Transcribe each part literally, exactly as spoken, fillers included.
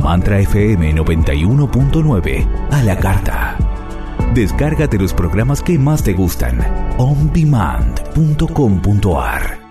Mantra F M noventa y uno punto nueve a la carta. Descárgate los programas que más te gustan. on demand punto com punto a r.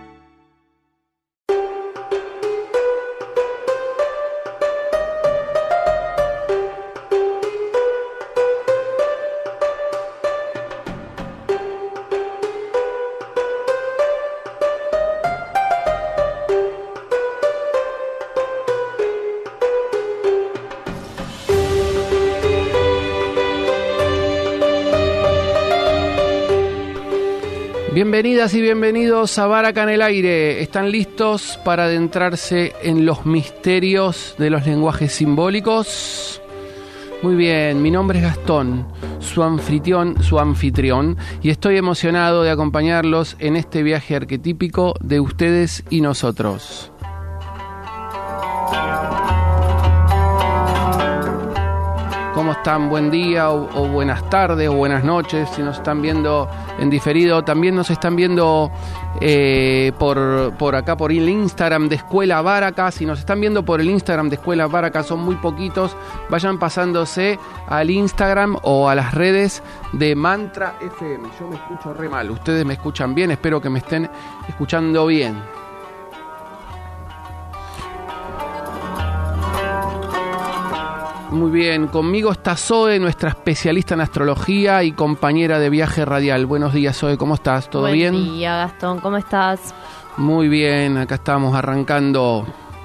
Bienvenidas y bienvenidos a Baraka en el Aire. ¿Están listos para adentrarse en los misterios de los lenguajes simbólicos? Muy bien, mi nombre es Gastón, su anfitrión, su anfitrión, y estoy emocionado de acompañarlos en este viaje arquetípico de ustedes y nosotros. ¿Cómo están? Buen día o, o buenas tardes o buenas noches. Si nos están viendo en diferido, también nos están viendo eh, por, por acá, por el Instagram de Escuela Baraka. Si nos están viendo por el Instagram de Escuela Baraka, son muy poquitos. Vayan pasándose al Instagram o a las redes de Mantra F M. Yo me escucho re mal. Ustedes me escuchan bien. Espero que me estén escuchando bien. Muy bien, conmigo está Zoe, nuestra especialista en astrología y compañera de viaje radial. Buenos días, Zoe, ¿cómo estás? ¿Todo Buen bien? Buen día, Gastón, ¿cómo estás? Muy bien, acá estamos arrancando.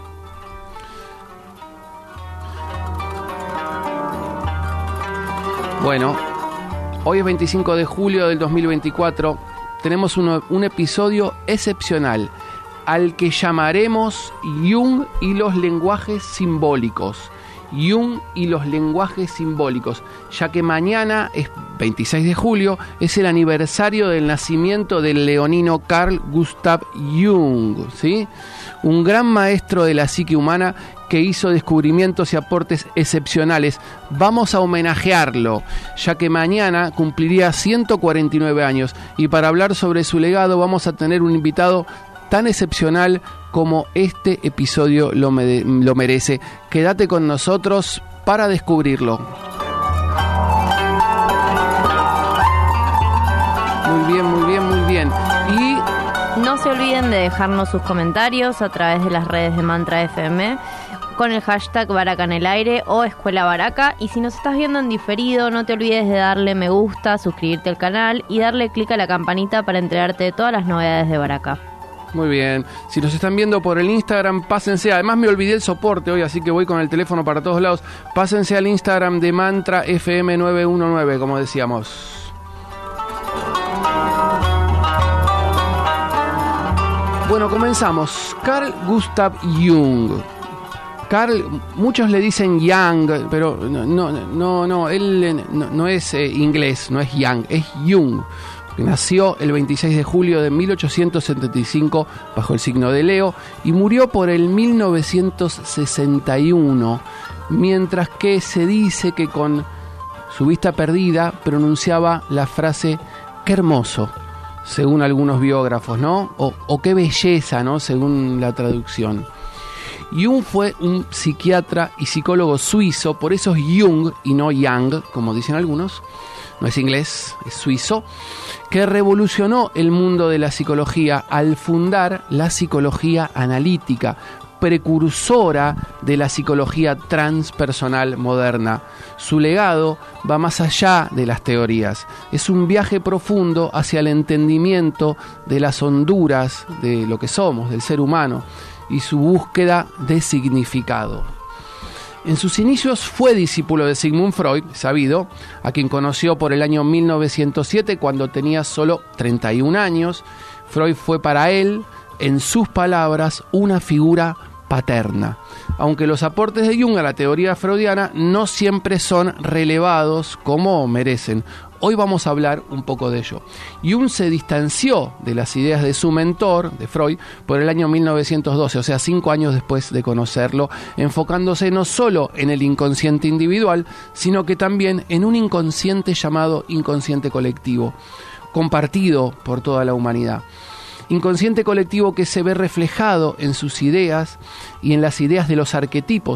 Bueno, hoy es veinticinco de julio del dos mil veinticuatro. Tenemos un, un episodio excepcional al que llamaremos Jung y los lenguajes simbólicos. Jung y los lenguajes simbólicos, ya que mañana es veintiséis de julio, es el aniversario del nacimiento del leonino Carl Gustav Jung, ¿sí? Un gran maestro de la psique humana que hizo descubrimientos y aportes excepcionales. Vamos a homenajearlo, ya que mañana cumpliría ciento cuarenta y nueve años, y para hablar sobre su legado vamos a tener un invitado tan excepcional como este episodio lo, me- lo merece. Quédate con nosotros para descubrirlo. Muy bien, muy bien, muy bien. Y no se olviden de dejarnos sus comentarios a través de las redes de Mantra F M con el hashtag Baraka en el Aire o Escuela Baraka. Y si nos estás viendo en diferido, no te olvides de darle me gusta, suscribirte al canal y darle clic a la campanita para enterarte de todas las novedades de Baraka. muy bien. Si nos están viendo por el Instagram, pásense. Además me olvidé el soporte hoy, así que voy con el teléfono para todos lados. Pásense al Instagram de Mantra F M nueve uno nueve, como decíamos. Bueno, comenzamos. Carl Gustav Jung. Carl, muchos le dicen Young, pero no, no, no, no él no, no es eh, inglés, no es Young, es Jung. Nació el veintiséis de julio de mil ochocientos setenta y cinco bajo el signo de Leo y murió por el mil novecientos sesenta y uno, mientras que se dice que con su vista perdida pronunciaba la frase "qué hermoso", según algunos biógrafos, ¿no? O, o "qué belleza", ¿no? Según la traducción. Jung fue un psiquiatra y psicólogo suizo, por eso es Jung y no Young, como dicen algunos. No es inglés, es suizo, que revolucionó el mundo de la psicología al fundar la psicología analítica, precursora de la psicología transpersonal moderna. Su legado va más allá de las teorías. Es un viaje profundo hacia el entendimiento de las honduras de lo que somos, del ser humano, y su búsqueda de significado. En sus inicios fue discípulo de Sigmund Freud, sabido, a quien conoció por el año mil novecientos siete cuando tenía solo treinta y un años. Freud fue para él, en sus palabras, una figura paterna. Aunque los aportes de Jung a la teoría freudiana no siempre son relevados como merecen. Hoy vamos a hablar un poco de ello. Jung se distanció de las ideas de su mentor, de Freud, por el año mil novecientos doce, o sea, cinco años después de conocerlo, enfocándose no solo en el inconsciente individual, sino que también en un inconsciente llamado inconsciente colectivo, compartido por toda la humanidad. Inconsciente colectivo que se ve reflejado en sus ideas y en las ideas de los arquetipos,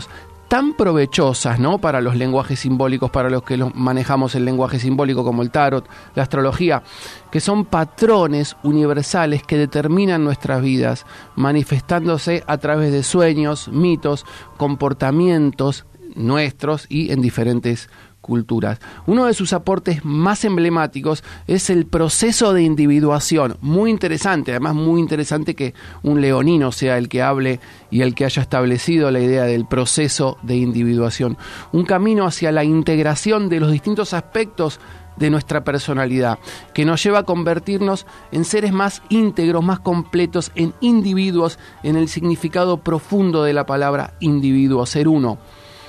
tan provechosas, ¿no?, para los lenguajes simbólicos, para los que los manejamos el lenguaje simbólico como el tarot, la astrología, que son patrones universales que determinan nuestras vidas, manifestándose a través de sueños, mitos, comportamientos nuestros y en diferentes culturas. Uno de sus aportes más emblemáticos es el proceso de individuación, muy interesante, además muy interesante que un leonino sea el que hable y el que haya establecido la idea del proceso de individuación, un camino hacia la integración de los distintos aspectos de nuestra personalidad, que nos lleva a convertirnos en seres más íntegros, más completos, en individuos, en el significado profundo de la palabra individuo, ser uno.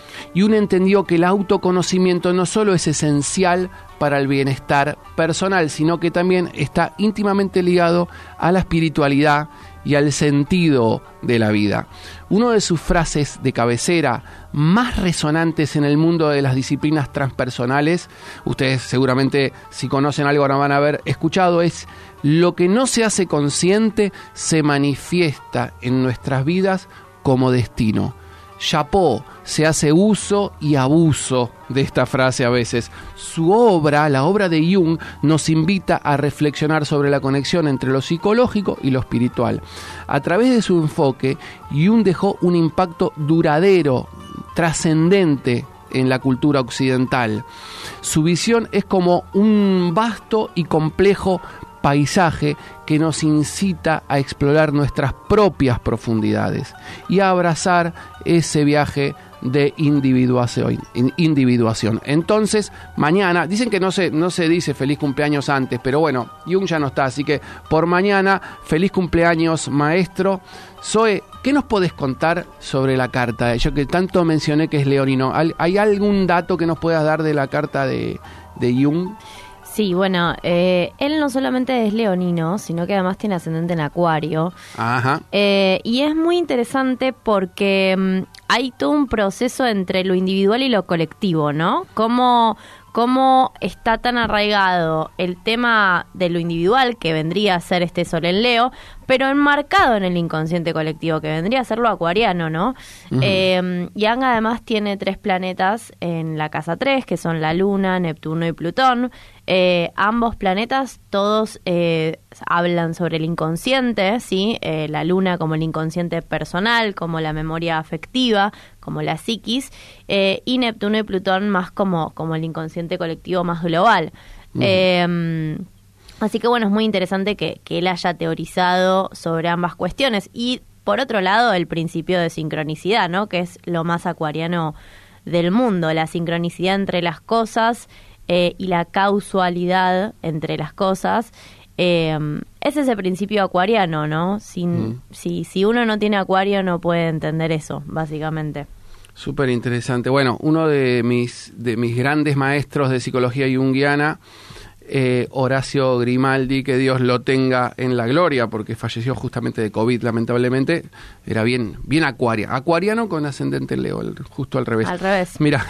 Y uno entendió que el autoconocimiento no solo es esencial para el bienestar personal, sino que también está íntimamente ligado a la espiritualidad y al sentido de la vida. Una de sus frases de cabecera más resonantes en el mundo de las disciplinas transpersonales, ustedes seguramente si conocen algo ahora van a haber escuchado, es: lo que no se hace consciente se manifiesta en nuestras vidas como destino. Chapó se hace uso y abuso de esta frase a veces. Su obra, la obra de Jung, nos invita a reflexionar sobre la conexión entre lo psicológico y lo espiritual. A través de su enfoque, Jung dejó un impacto duradero, trascendente en la cultura occidental. Su visión es como un vasto y complejo paisaje que nos incita a explorar nuestras propias profundidades y a abrazar ese viaje de individuación. individuación. Entonces, mañana, dicen que no se, no se dice feliz cumpleaños antes, pero bueno, Jung ya no está, así que por mañana, feliz cumpleaños, maestro. Zoe, ¿qué nos podés contar sobre la carta? Yo que tanto mencioné que es leonino, ¿hay algún dato que nos puedas dar de la carta de, de Jung? Sí, bueno, eh, él no solamente es leonino, sino que además tiene ascendente en Acuario. Ajá. Eh, y es muy interesante porque um, hay todo un proceso entre lo individual y lo colectivo, ¿no? Cómo, cómo está tan arraigado el tema de lo individual, que vendría a ser este Sol en Leo, pero enmarcado en el inconsciente colectivo, que vendría a ser lo acuariano, ¿no? Uh-huh. Eh, Yang además tiene tres planetas en la casa tres, que son la Luna, Neptuno y Plutón. Eh, ambos planetas, todos eh, hablan sobre el inconsciente, ¿sí? Eh, la Luna como el inconsciente personal, como la memoria afectiva, como la psiquis, eh, y Neptuno y Plutón más como, como el inconsciente colectivo más global. Uh-huh. Eh, así que bueno, es muy interesante que, que él haya teorizado sobre ambas cuestiones. Y por otro lado, el principio de sincronicidad, ¿no? Que es lo más acuariano del mundo, la sincronicidad entre las cosas eh, y la causalidad entre las cosas. Eh, es ese principio acuariano, ¿no? Sin, mm. si, si uno no tiene Acuario no puede entender eso, básicamente. Súper interesante. Bueno, uno de mis, de mis grandes maestros de psicología junguiana, eh, Horacio Grimaldi, que Dios lo tenga en la gloria, porque falleció justamente de COVID, lamentablemente, era bien, bien acuaria, acuariano con ascendente en Leo, justo al revés. Al revés. Mira,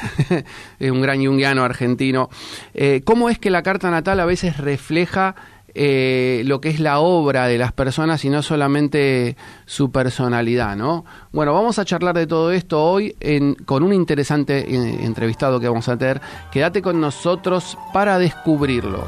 es un gran junguiano argentino. Eh, ¿Cómo es que la carta natal a veces refleja Eh, lo que es la obra de las personas y no solamente su personalidad, ¿no? Bueno, vamos a charlar de todo esto hoy en, con un interesante eh, entrevistado que vamos a tener. Quédate con nosotros para descubrirlo.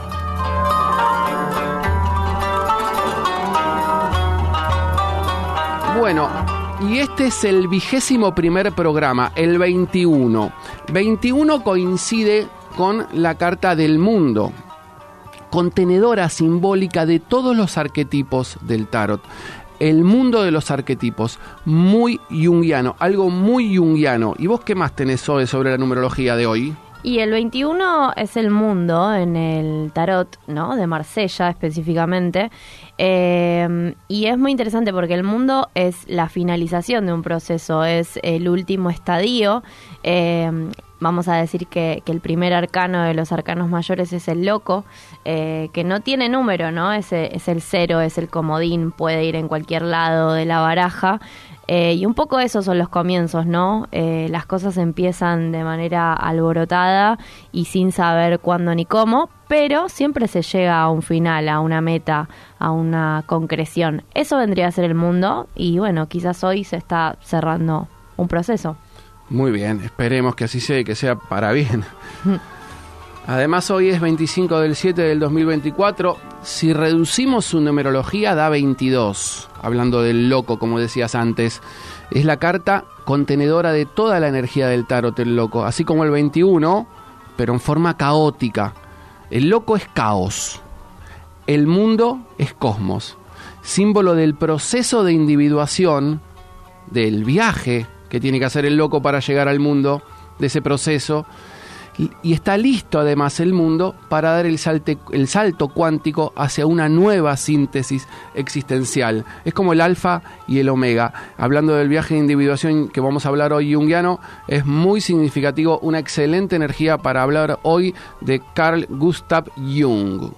Bueno, y este es el vigésimo primer programa, el veintiuno. veintiuno coincide con la Carta del Mundo, contenedora simbólica de todos los arquetipos del tarot. El mundo de los arquetipos, muy junguiano, algo muy junguiano. ¿Y vos qué más tenés hoy sobre la numerología de hoy? Y el veintiuno es el mundo en el tarot, ¿no? De Marsella específicamente. Eh, y es muy interesante porque el mundo es la finalización de un proceso, es el último estadio. Eh, Vamos a decir que, que el primer arcano de los arcanos mayores es el loco, eh, que no tiene número, ¿no? Es, es el cero, es el comodín, puede ir en cualquier lado de la baraja. Eh, y un poco esos son los comienzos, ¿no? Eh, las cosas empiezan de manera alborotada y sin saber cuándo ni cómo, pero siempre se llega a un final, a una meta, a una concreción. Eso vendría a ser el mundo y bueno, quizás hoy se está cerrando un proceso. Muy bien, esperemos que así sea y que sea para bien. Además, hoy es veinticinco del siete del dos mil veinticuatro. Si reducimos su numerología, da veintidós. Hablando del loco, como decías antes. Es la carta contenedora de toda la energía del tarot, el loco. Así como el veintiuno, pero en forma caótica. El loco es caos. El mundo es cosmos. Símbolo del proceso de individuación, del viaje que tiene que hacer el loco para llegar al mundo, de ese proceso. Y está listo además el mundo para dar el, salte, el salto cuántico hacia una nueva síntesis existencial. Es como el alfa y el omega. Hablando del viaje de individuación que vamos a hablar hoy junguiano, es muy significativo, una excelente energía para hablar hoy de Carl Gustav Jung.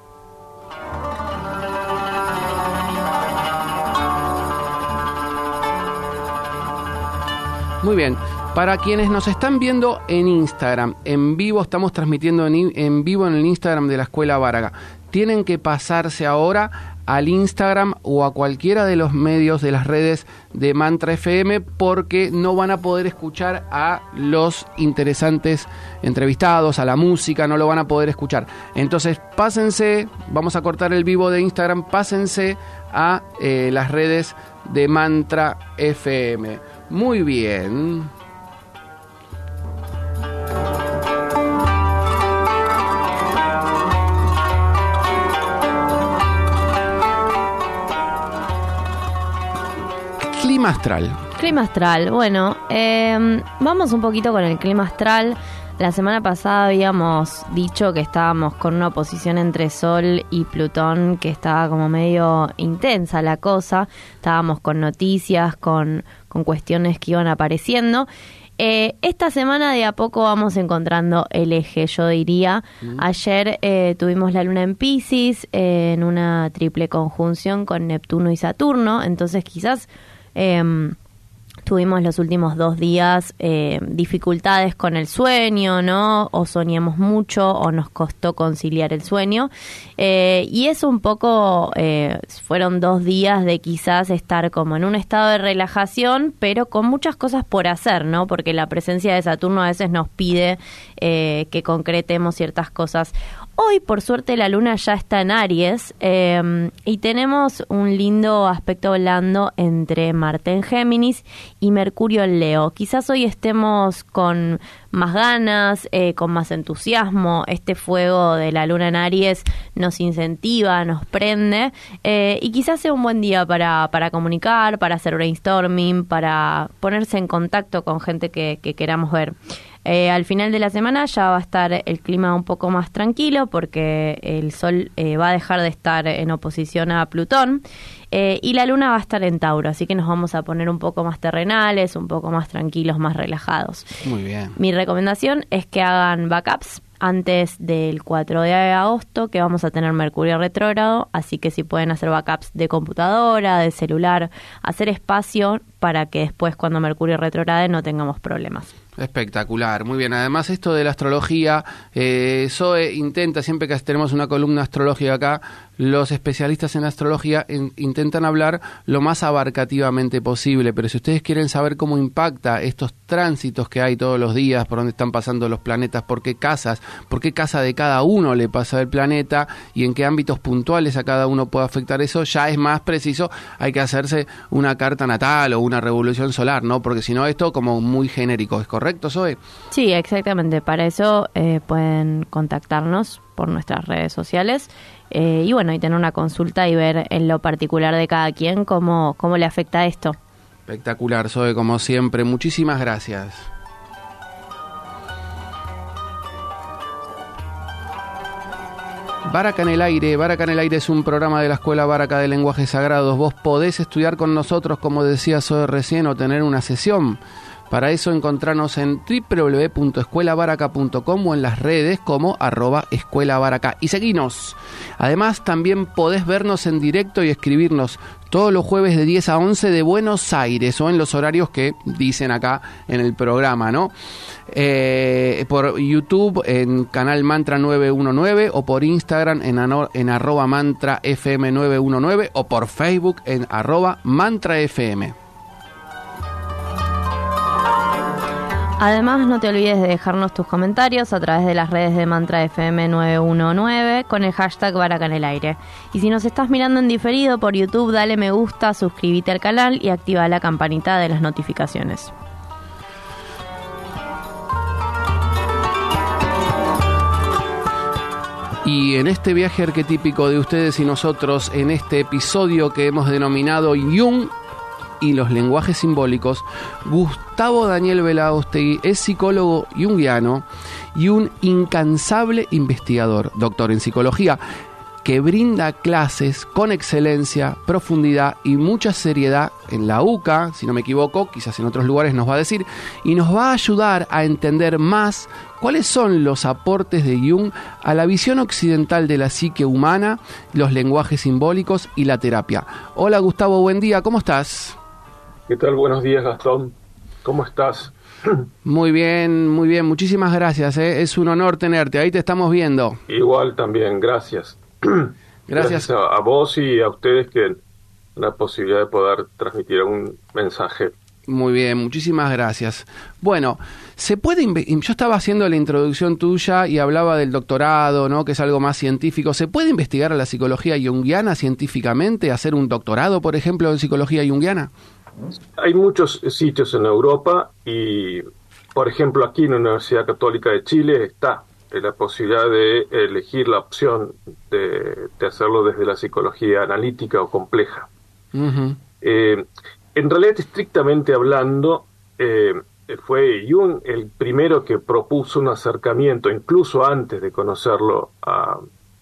Muy bien. Para quienes nos están viendo en Instagram, en vivo, estamos transmitiendo en, en vivo en el Instagram de la Escuela Baraka. Tienen que pasarse ahora al Instagram o a cualquiera de los medios de las redes de Mantra F M porque no van a poder escuchar a los interesantes entrevistados, a la música, no lo van a poder escuchar. Entonces pásense, vamos a cortar el vivo de Instagram, pásense a eh, las redes de Mantra F M. Muy bien. Clima astral. Clima astral. Bueno, eh, vamos un poquito con el clima astral. La semana pasada habíamos dicho que estábamos con una oposición entre Sol y Plutón que estaba como medio intensa la cosa. Estábamos con noticias, con, con cuestiones que iban apareciendo. Eh, esta semana de a poco vamos encontrando el eje, yo diría. Mm. Ayer eh, tuvimos la luna en Piscis eh, en una triple conjunción con Neptuno y Saturno, entonces quizás eh, tuvimos los últimos dos días eh, dificultades con el sueño, ¿no? O soñamos mucho o nos costó conciliar el sueño. Eh, y eso un poco, eh, fueron dos días de quizás estar como en un estado de relajación, pero con muchas cosas por hacer, ¿no? Porque la presencia de Saturno a veces nos pide eh, que concretemos ciertas cosas. Hoy, por suerte, la luna ya está en Aries eh, y tenemos un lindo aspecto blando entre Marte en Géminis y Mercurio en Leo. Quizás hoy estemos con más ganas, eh, con más entusiasmo. Este fuego de la luna en Aries nos incentiva, nos prende eh, y quizás sea un buen día para, para comunicar, para hacer brainstorming, para ponerse en contacto con gente que, que queramos ver. Eh, al final de la semana ya va a estar el clima un poco más tranquilo porque el Sol eh, va a dejar de estar en oposición a Plutón eh, y la Luna va a estar en Tauro, así que nos vamos a poner un poco más terrenales, un poco más tranquilos, más relajados. Muy bien. Mi recomendación es que hagan backups antes del cuatro de agosto, que vamos a tener Mercurio retrógrado, así que si pueden hacer backups de computadora, de celular, hacer espacio para que después cuando Mercurio retrograde no tengamos problemas. Espectacular, muy bien. Además, esto de la astrología, eh, Zoe intenta, siempre que tenemos una columna astrológica acá, los especialistas en astrología in, intentan hablar lo más abarcativamente posible, pero si ustedes quieren saber cómo impacta estos tránsitos que hay todos los días, por dónde están pasando los planetas, por qué casas, por qué casa de cada uno le pasa el planeta y en qué ámbitos puntuales a cada uno puede afectar eso, ya es más preciso, hay que hacerse una carta natal o una revolución solar, ¿no? Porque si no, esto como muy genérico, ¿es correcto, Zoe? Sí, exactamente. Para eso eh, pueden contactarnos por nuestras redes sociales eh, y bueno, y tener una consulta y ver en lo particular de cada quien cómo, cómo le afecta esto. Espectacular, Zoe, como siempre. Muchísimas gracias. Baraka en el aire. Baraka en el aire es un programa de la Escuela Baraka de Lenguajes Sagrados. Vos podés estudiar con nosotros, como decía Zoe recién, o tener una sesión. Para eso encontrarnos en doble u doble u doble u punto escuela baraka punto com o en las redes como arroba escuela baraka. Y seguinos. Además, también podés vernos en directo y escribirnos todos los jueves de diez a once de Buenos Aires o en los horarios que dicen acá en el programa, ¿no? Eh, por YouTube en canal Mantra nueve uno nueve o por Instagram en, ano, en arroba Mantra F M nueve uno nueve o por Facebook en arroba Mantra F M. Además, no te olvides de dejarnos tus comentarios a través de las redes de Mantra F M nueve uno nueve con el hashtag Baraca en el aire. Y si nos estás mirando en diferido por YouTube, dale me gusta, suscríbete al canal y activa la campanita de las notificaciones. Y en este viaje arquetípico de ustedes y nosotros, en este episodio que hemos denominado Jung y los lenguajes simbólicos, Gustavo Daniel Belaústegui es psicólogo junguiano y un incansable investigador, doctor en psicología, que brinda clases con excelencia, profundidad y mucha seriedad en la U C A, si no me equivoco, quizás en otros lugares nos va a decir, y nos va a ayudar a entender más cuáles son los aportes de Jung a la visión occidental de la psique humana, los lenguajes simbólicos y la terapia. Hola Gustavo, buen día, ¿cómo estás? ¿Qué tal? Buenos días, Gastón. ¿Cómo estás? Muy bien, muy bien, muchísimas gracias, ¿eh? Es un honor tenerte, ahí te estamos viendo. Igual también, gracias. Gracias, gracias a, a vos y a ustedes que la posibilidad de poder transmitir un mensaje. Muy bien, muchísimas gracias. Bueno, se puede inve- yo estaba haciendo la introducción tuya y hablaba del doctorado, ¿no? Que es algo más científico. ¿Se puede investigar a la psicología junguiana científicamente? ¿Hacer un doctorado, por ejemplo, en psicología junguiana? Hay muchos sitios en Europa y, por ejemplo, aquí en la Universidad Católica de Chile está la posibilidad de elegir la opción de, de hacerlo desde la psicología analítica o compleja. Uh-huh. Eh, en realidad, estrictamente hablando, eh, fue Jung el primero que propuso un acercamiento, incluso antes de conocerlo a,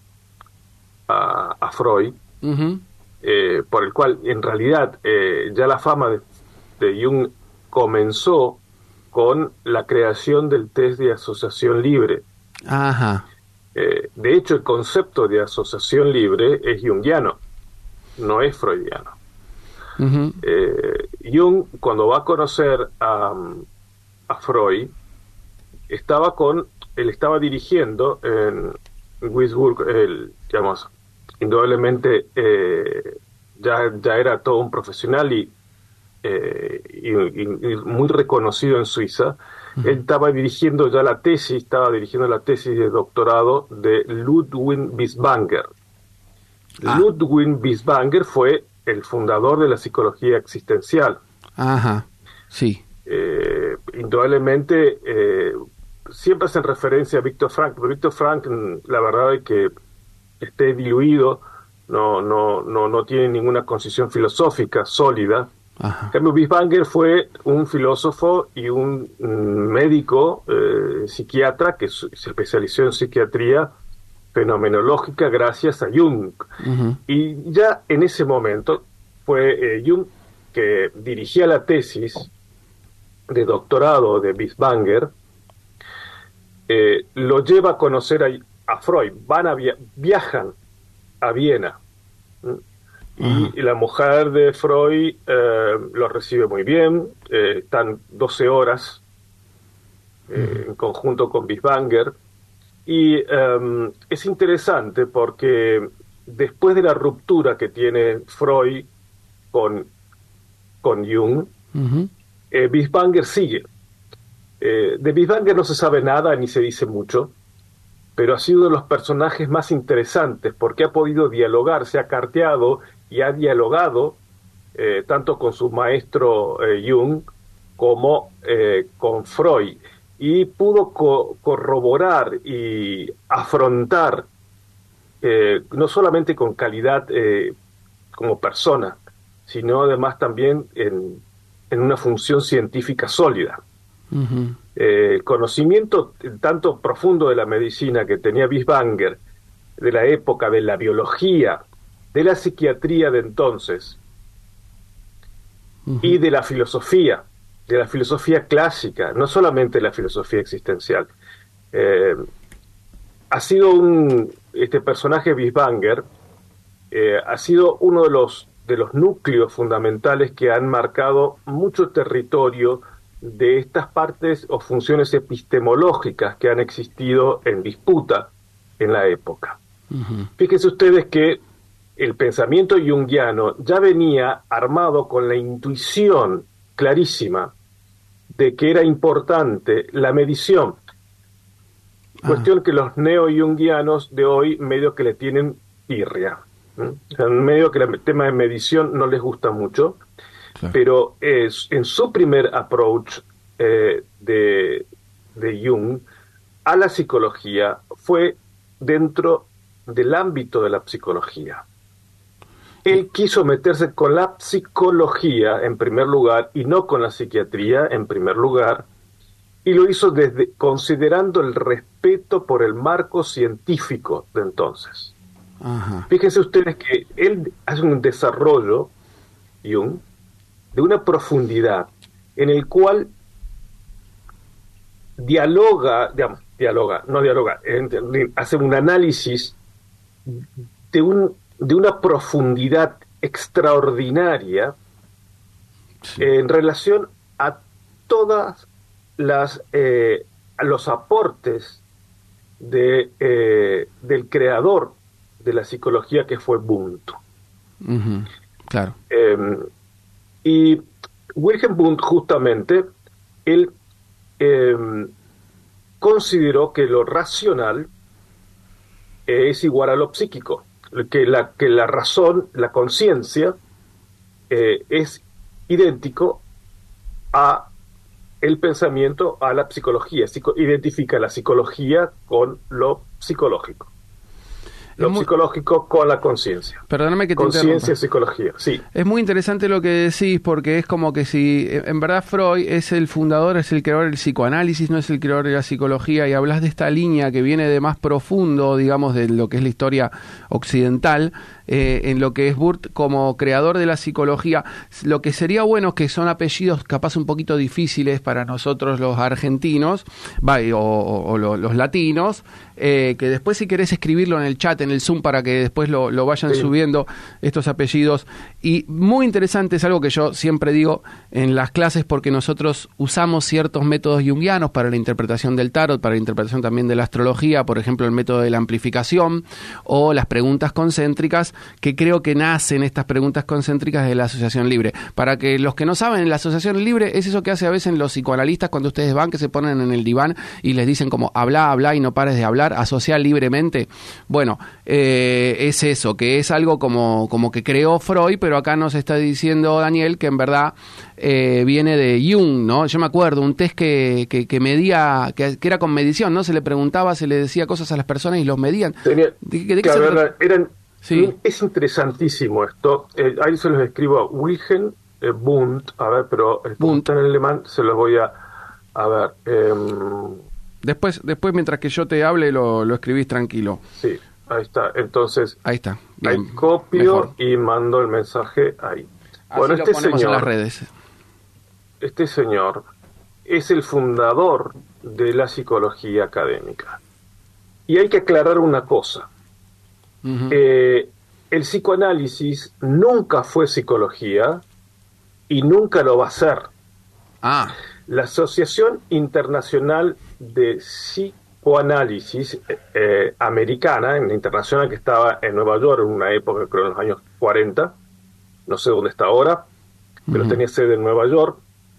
a, a Freud, uh-huh. eh, por el cual, en realidad, eh, ya la fama de, de Jung comenzó con la creación del test de asociación libre. Ajá. Eh, de hecho, el concepto de asociación libre es junguiano, no es freudiano. Uh-huh. Eh, Jung, cuando va a conocer a, a Freud, estaba con, él estaba dirigiendo en Würzburg, el, digamos, indudablemente eh, ya, ya era todo un profesional y, eh, y, y, y muy reconocido en Suiza. Uh-huh. Él estaba dirigiendo ya la tesis, estaba dirigiendo la tesis de doctorado de Ludwig Binswanger. Ah. Ludwig Binswanger fue el fundador de la psicología existencial. Ajá, sí. Eh, indudablemente, eh, siempre hacen referencia a Viktor Frankl, pero Viktor Frankl, la verdad es que esté diluido, no, no, no, no tiene ninguna concisión filosófica sólida. Ajá. En cambio, Binswanger fue un filósofo y un mm, médico, eh, psiquiatra, que se especializó en psiquiatría fenomenológica gracias a Jung. Uh-huh. Y ya en ese momento fue eh, Jung que dirigía la tesis de doctorado de Binswanger, eh, lo lleva a conocer a, a Freud, van a via- viajan a Viena. ¿Mm? Y uh-huh. la mujer de Freud eh, lo recibe muy bien, eh, están doce horas eh, uh-huh. en conjunto con Binswanger. Y um, es interesante porque después de la ruptura que tiene Freud con, con Jung, uh-huh. eh, Binswanger sigue. Eh, de Binswanger no se sabe nada ni se dice mucho, pero ha sido uno de los personajes más interesantes porque ha podido dialogar, se ha carteado y ha dialogado eh, tanto con su maestro eh, Jung como eh, con Freud. Y pudo co- corroborar y afrontar, eh, no solamente con calidad eh, como persona, sino además también en, en una función científica sólida. Uh-huh. Eh, el conocimiento tanto profundo de la medicina que tenía Binswanger, de la época, de la biología, de la psiquiatría de entonces, uh-huh. y de la filosofía, de la filosofía clásica, no solamente la filosofía existencial. Eh, ha sido un, este personaje Binswanger, eh, ha sido uno de los, de los núcleos fundamentales que han marcado mucho territorio de estas partes o funciones epistemológicas que han existido en disputa en la época. Uh-huh. Fíjense ustedes que el pensamiento junguiano ya venía armado con la intuición clarísima de que era importante la medición. Ah. Cuestión que los neo-jungianos de hoy medio que le tienen tirria. ¿Mm? O sea, medio que el tema de medición no les gusta mucho, claro. Pero es, en su primer approach eh, de, de Jung a la psicología fue dentro del ámbito de la psicología. Él quiso meterse con la psicología en primer lugar y no con la psiquiatría en primer lugar, y lo hizo desde considerando el respeto por el marco científico de entonces. Ajá. Fíjense ustedes que él hace un desarrollo, Jung, de una profundidad en el cual dialoga, digamos, dialoga, no dialoga, hace un análisis de, un, de una profundidad extraordinaria, sí, en relación a todas las eh, a los aportes de eh, del creador de la psicología, que fue Wundt. Uh-huh. Claro. Eh, y Wilhelm Wundt, justamente, él eh, consideró que lo racional eh, es igual a lo psíquico, que la, que la razón, la conciencia, eh, es idéntico a el pensamiento, a la psicología. Psico- identifica la psicología con lo psicológico. Lo muy, psicológico con la conciencia. Perdóname que te Conciencia y psicología, sí. Es muy interesante lo que decís, porque es como que si, en verdad, Freud es el fundador, es el creador del psicoanálisis, no es el creador de la psicología, y hablas de esta línea que viene de más profundo, digamos, de lo que es la historia occidental, eh, en lo que es Wundt como creador de la psicología. Lo que sería bueno, que son apellidos capaz un poquito difíciles para nosotros los argentinos, va, o, o, o los, los latinos, eh, que después, si querés escribirlo en el chat, en el Zoom, para que después lo, lo vayan, sí, subiendo estos apellidos. Y muy interesante, es algo que yo siempre digo en las clases, porque nosotros usamos ciertos métodos junguianos para la interpretación del tarot, para la interpretación también de la astrología, por ejemplo el método de la amplificación o las preguntas concéntricas, que creo que nacen estas preguntas concéntricas de la asociación libre. Para que los que no saben, la asociación libre es eso que hace a veces los psicoanalistas cuando ustedes van, que se ponen en el diván y les dicen como habla, habla y no pares de hablar, asociar libremente. Bueno, eh, es eso, que es algo como, como que creó Freud, pero acá nos está diciendo Daniel que en verdad eh, viene de Jung, ¿no? Yo me acuerdo, un test que, que, que medía, que, que era con medición, ¿no? Se le preguntaba, se le decía cosas a las personas y los medían. Tenía, ¿De, de, de claro, qué se eran, sí. Es interesantísimo esto. Eh, ahí se los escribo a Wilhelm eh, Wundt, a ver, pero el punto en alemán se los voy a... A ver... Eh, después, después, mientras que yo te hable, lo, lo escribís tranquilo. Sí. Ahí está, entonces ahí está. Bien, ahí copio mejor. Y mando el mensaje ahí. Así bueno, lo este ponemos señor, en las redes. Este señor es el fundador de la psicología académica. Y hay que aclarar una cosa. Uh-huh. Eh, el psicoanálisis nunca fue psicología y nunca lo va a ser. Ah. La Asociación Internacional de Psicología Psicoanálisis eh, americana, en la internacional, que estaba en Nueva York en una época, creo en los años cuarenta, no sé dónde está ahora, pero uh-huh. tenía sede en Nueva York,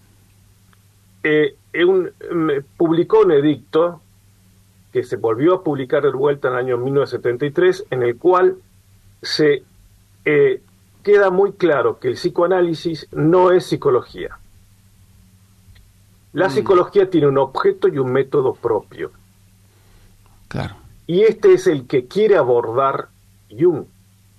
eh, un, me publicó un edicto que se volvió a publicar de vuelta en el año mil novecientos setenta y tres, en el cual se eh, queda muy claro que el psicoanálisis no es psicología. La uh-huh. psicología tiene un objeto y un método propio. Claro. Y este es el que quiere abordar Jung.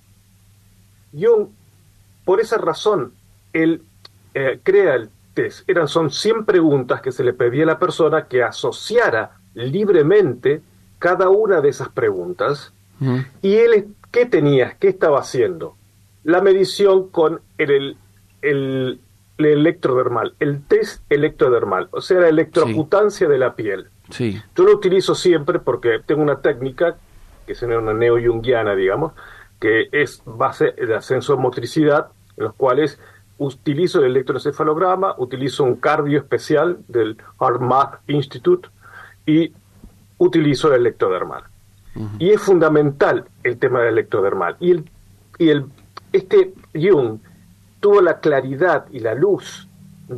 Jung, por esa razón, él eh, crea el test. Eran, son cien preguntas que se le pedía a la persona que asociara libremente cada una de esas preguntas. Uh-huh. Y él, ¿qué tenía? ¿Qué estaba haciendo? La medición con el, el, el, el electrodermal, el test electrodermal, o sea, la electrocutancia sí. de la piel. Sí. Yo lo utilizo siempre porque tengo una técnica, que es una neo-jungiana, digamos, que es base de ascenso de motricidad, en los cuales utilizo el electroencefalograma, utilizo un cardio especial del HeartMath Institute y utilizo el electrodermal. Uh-huh. Y es fundamental el tema del electrodermal. Y, el, y el, este Jung tuvo la claridad y la luz de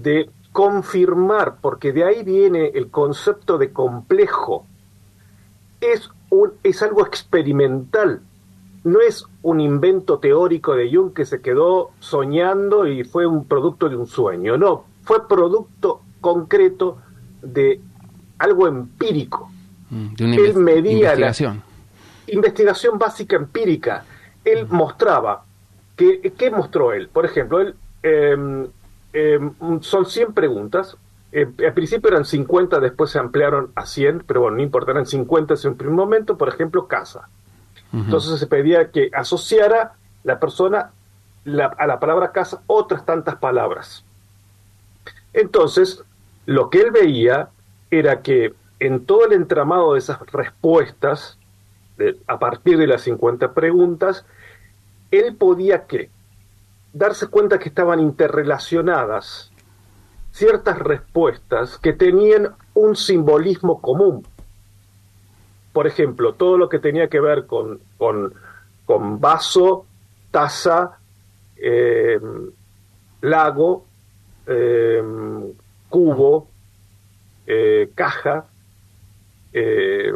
confirmar, porque de ahí viene el concepto de complejo, es, un, es algo experimental, no es un invento teórico de Jung que se quedó soñando y fue un producto de un sueño, no, fue producto concreto de algo empírico. De una Él medía investigación. La investigación básica empírica. Él uh-huh. mostraba, que, ¿qué mostró él? Por ejemplo, él eh, eh, son cien preguntas, eh, al principio eran cincuenta, después se ampliaron a cien, pero bueno, no importa, eran cincuenta en un primer momento, por ejemplo, casa. Uh-huh. Entonces se pedía que asociara la persona la, a la palabra casa otras tantas palabras. Entonces, lo que él veía era que en todo el entramado de esas respuestas, de, a partir de las cincuenta preguntas, él podía ¿qué? Darse cuenta que estaban interrelacionadas ciertas respuestas que tenían un simbolismo común. Por ejemplo, todo lo que tenía que ver con, con, con vaso, taza, eh, lago, eh, cubo, eh, caja, eh,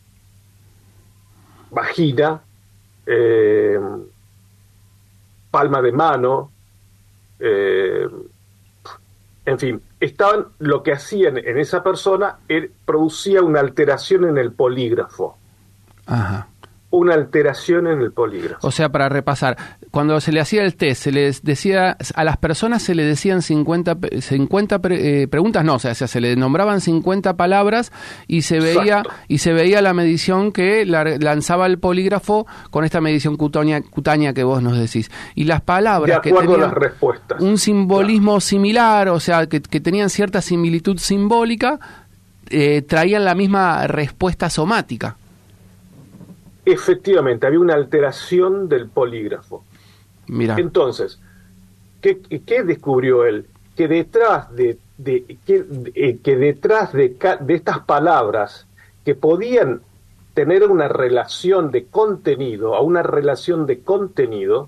vagina, eh, palma de mano, eh, en fin, estaban, lo que hacían en esa persona él producía una alteración en el polígrafo. Ajá. Una alteración en el polígrafo. O sea, para repasar, cuando se le hacía el test, se les decía, a las personas se le decían cincuenta, cincuenta pre, eh, preguntas, no, o sea, se le nombraban cincuenta palabras y se veía Exacto. y se veía la medición que la, lanzaba el polígrafo con esta medición cutánea, cutánea que vos nos decís. Y las palabras de acuerdo que tenían a las respuestas. un simbolismo claro. similar, o sea, que, que tenían cierta similitud simbólica, eh, traían la misma respuesta somática. Efectivamente, había una alteración del polígrafo. Mira. Entonces, ¿qué, qué descubrió él? Que detrás de, de que, de, que detrás de, de estas palabras que podían tener una relación de contenido, a una relación de contenido,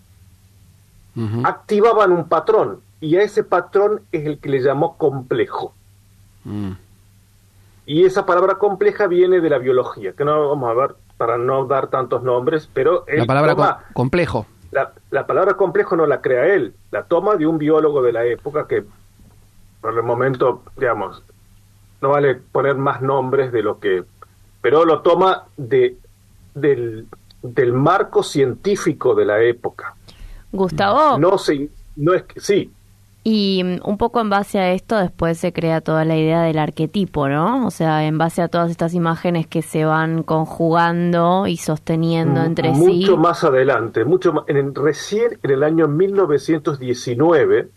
uh-huh. activaban un patrón, y a ese patrón es el que le llamó complejo. Uh. Y esa palabra compleja viene de la biología, que no vamos a ver para no dar tantos nombres, pero él la palabra toma, com- complejo. La, la palabra complejo no la crea él, la toma de un biólogo de la época que, por el momento, digamos, no vale poner más nombres de lo que, pero lo toma de del, del marco científico de la época. Gustavo. No sé, no es que sí. Y un poco en base a esto después se crea toda la idea del arquetipo, ¿no? O sea, en base a todas estas imágenes que se van conjugando y sosteniendo entre mucho sí. Mucho más adelante, mucho más, en, recién en el año mil novecientos diecinueve,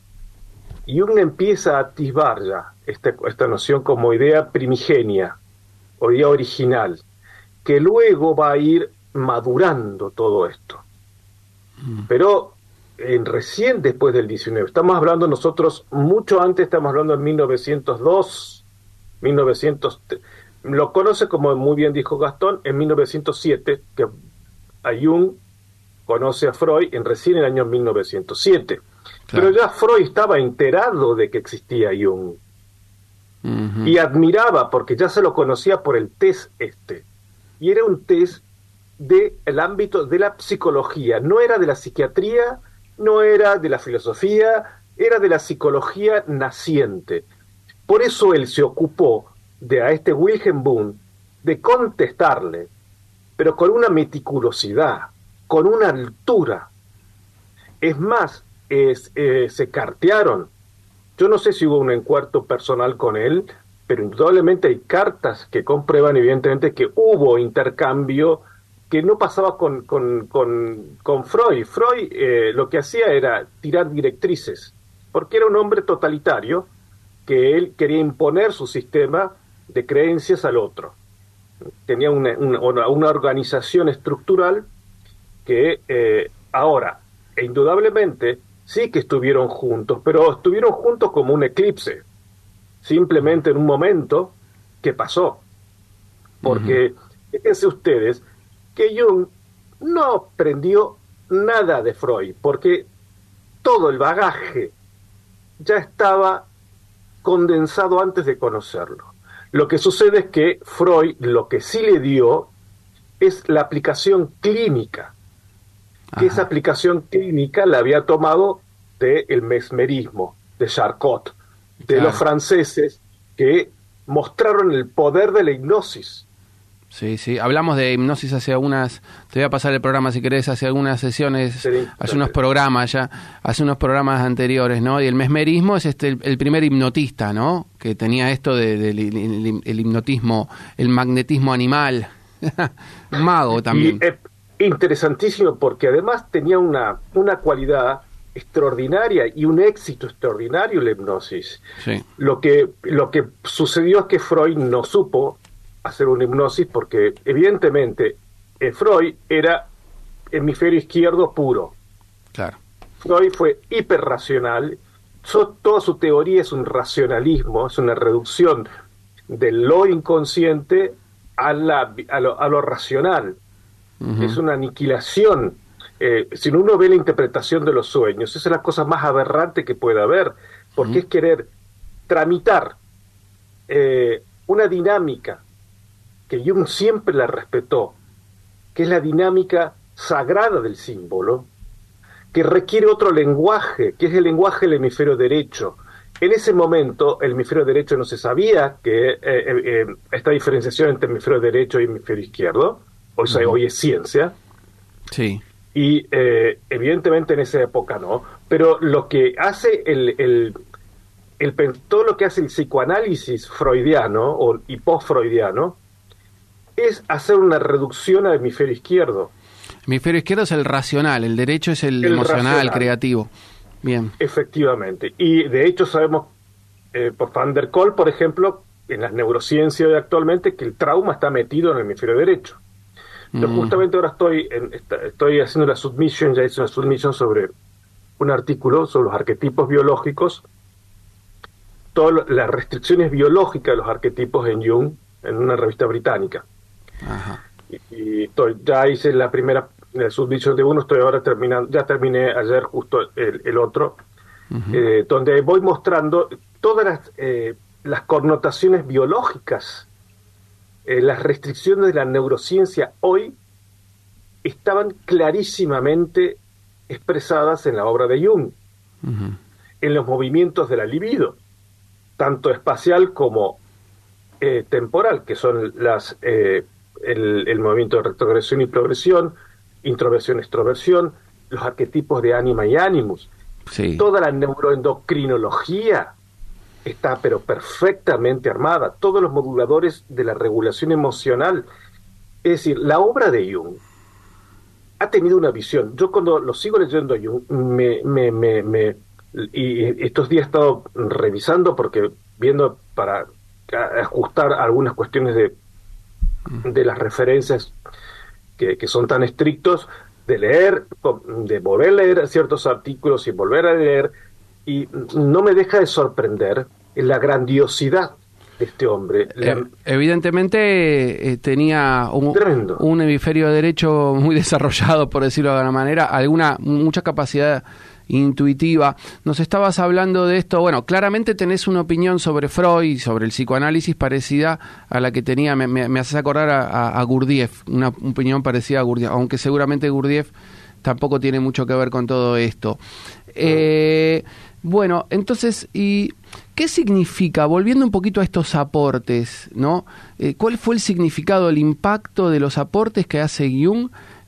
Jung empieza a atisbar ya esta, esta noción como idea primigenia, o idea original, que luego va a ir madurando todo esto. Mm. Pero en recién después del diecinueve, estamos hablando nosotros mucho antes, estamos hablando en mil novecientos dos, mil novecientos, lo conoce como muy bien dijo Gastón, en mil novecientos siete, que a Jung conoce a Freud en recién el año mil novecientos siete. Claro. Pero ya Freud estaba enterado de que existía Jung. Uh-huh. Y admiraba, porque ya se lo conocía por el test este. Y era un test del ámbito de la psicología, no era de la psiquiatría, no era de la filosofía, era de la psicología naciente. Por eso él se ocupó de a este Wilhelm Wundt de contestarle, pero con una meticulosidad, con una altura. Es más, es, eh, se cartearon. Yo no sé si hubo un encuentro personal con él, pero indudablemente hay cartas que comprueban evidentemente que hubo intercambio que no pasaba con, con, con, con Freud. Freud eh, lo que hacía era tirar directrices, porque era un hombre totalitario, que él quería imponer su sistema de creencias al otro. Tenía una, una, una organización estructural que eh, ahora, e indudablemente, sí que estuvieron juntos, pero estuvieron juntos como un eclipse, simplemente en un momento que pasó. Porque, uh-huh. fíjense ustedes, que Jung no aprendió nada de Freud, porque todo el bagaje ya estaba condensado antes de conocerlo. Lo que sucede es que Freud lo que sí le dio es la aplicación clínica, que esa aplicación clínica la había tomado del mesmerismo, de Charcot, de claro. los franceses que mostraron el poder de la hipnosis. Sí, sí, hablamos de hipnosis hace algunas, te voy a pasar el programa si querés, hace algunas sesiones, sí, hace unos programas ya, hace unos programas anteriores, ¿no? Y el mesmerismo es este el, el primer hipnotista, ¿no? Que tenía esto del de, de, de, el hipnotismo, el magnetismo animal, mago también. Y, eh, interesantísimo, porque además tenía una, una cualidad extraordinaria y un éxito extraordinario la hipnosis. Sí. Lo que, lo que sucedió es que Freud no supo hacer una hipnosis porque evidentemente eh, Freud era hemisferio izquierdo puro. Claro. Freud fue hiperracional, so, toda su teoría es un racionalismo, es una reducción de lo inconsciente a, la, a, lo, a lo racional. Uh-huh. Es una aniquilación. Eh, si uno ve la interpretación de los sueños, esa es la cosa más aberrante que puede haber, porque uh-huh. es querer tramitar eh, una dinámica que Jung siempre la respetó, que es la dinámica sagrada del símbolo, que requiere otro lenguaje, que es el lenguaje del hemisferio derecho. En ese momento, el hemisferio derecho no se sabía que eh, eh, esta diferenciación entre hemisferio derecho y hemisferio izquierdo, hoy, uh-huh. hoy es ciencia, sí. y eh, evidentemente en esa época no, pero lo que hace el, el, el, todo lo que hace el psicoanálisis freudiano o, y post-freudiano es hacer una reducción al hemisferio izquierdo. El hemisferio izquierdo es el racional, el derecho es el, el emocional, racional. Creativo. Bien. Efectivamente. Y de hecho sabemos eh, por Van der Kolk, por ejemplo, en las neurociencias de actualmente, que el trauma está metido en el hemisferio derecho. Pero mm. justamente ahora estoy en, estoy haciendo la submission, ya hice una submission sobre un artículo sobre los arquetipos biológicos, todas las restricciones biológicas de los arquetipos en Jung, en una revista británica. Ajá. Y, y estoy, ya hice la primera la submission de uno, estoy ahora terminando, ya terminé ayer justo el, el otro, uh-huh. eh, donde voy mostrando todas las, eh, las connotaciones biológicas, eh, las restricciones de la neurociencia hoy estaban clarísimamente expresadas en la obra de Jung, uh-huh. en los movimientos de la libido, tanto espacial como eh, temporal, que son las eh, el, el movimiento de retrogresión y progresión, introversión, extroversión, los arquetipos de ánima y ánimus. Sí. Toda la neuroendocrinología está pero perfectamente armada, todos los moduladores de la regulación emocional. Es decir, la obra de Jung ha tenido una visión. Yo cuando lo sigo leyendo a Jung, me, me, me, me, y estos días he estado revisando porque viendo para ajustar algunas cuestiones de, de las referencias que, que son tan estrictos, de leer, de volver a leer ciertos artículos y volver a leer, y no me deja de sorprender la grandiosidad de este hombre. Eh, evidentemente eh, tenía un, un hemisferio derecho muy desarrollado, por decirlo de alguna manera, alguna mucha capacidad intuitiva. Nos estabas hablando de esto, bueno, claramente tenés una opinión sobre Freud y sobre el psicoanálisis parecida a la que tenía, me, me, me haces acordar a, a, a Gurdjieff, una opinión parecida a Gurdjieff, aunque seguramente Gurdjieff tampoco tiene mucho que ver con todo esto. Eh, bueno, entonces, ¿y qué significa, volviendo un poquito a estos aportes, ¿no? Eh, ¿Cuál fue el significado, el impacto de los aportes que hace Jung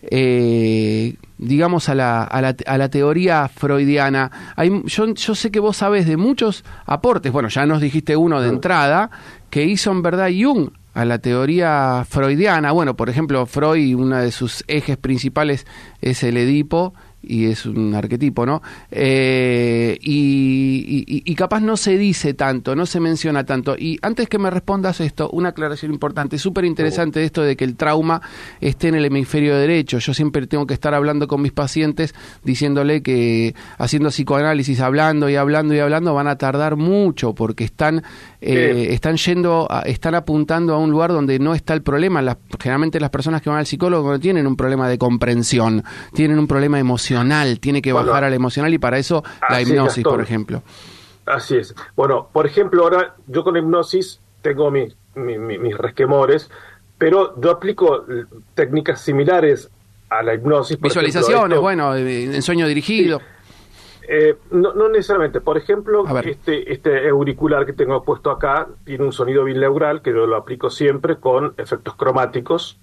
Eh, digamos a la, a la a la teoría freudiana? Hay, yo, yo sé que vos sabés de muchos aportes, bueno, ya nos dijiste uno de entrada, que hizo en verdad Jung a la teoría freudiana. Bueno, por ejemplo, Freud, uno de sus ejes principales es el Edipo, y es un arquetipo, ¿no? Eh, y, y, y capaz no se dice tanto, no se menciona tanto. Y antes que me respondas esto, una aclaración importante, súper interesante esto de que el trauma esté en el hemisferio derecho. Yo siempre tengo que estar hablando con mis pacientes, diciéndole que haciendo psicoanálisis, hablando y hablando y hablando, van a tardar mucho, porque están, eh, están yendo, a, están apuntando a un lugar donde no está el problema. Las, generalmente las personas que van al psicólogo no tienen un problema de comprensión, tienen un problema emocional, tiene que bajar bueno, al emocional, y para eso la hipnosis, por ejemplo. Así es. Bueno, por ejemplo, ahora yo con la hipnosis tengo mi, mi, mi, mis resquemores, pero yo aplico técnicas similares a la hipnosis. Por Visualizaciones, ejemplo, esto, bueno, en sueño dirigido. Sí. Eh, no, no necesariamente. Por ejemplo, este, este auricular que tengo puesto acá tiene un sonido binaural que yo lo aplico siempre con efectos cromáticos,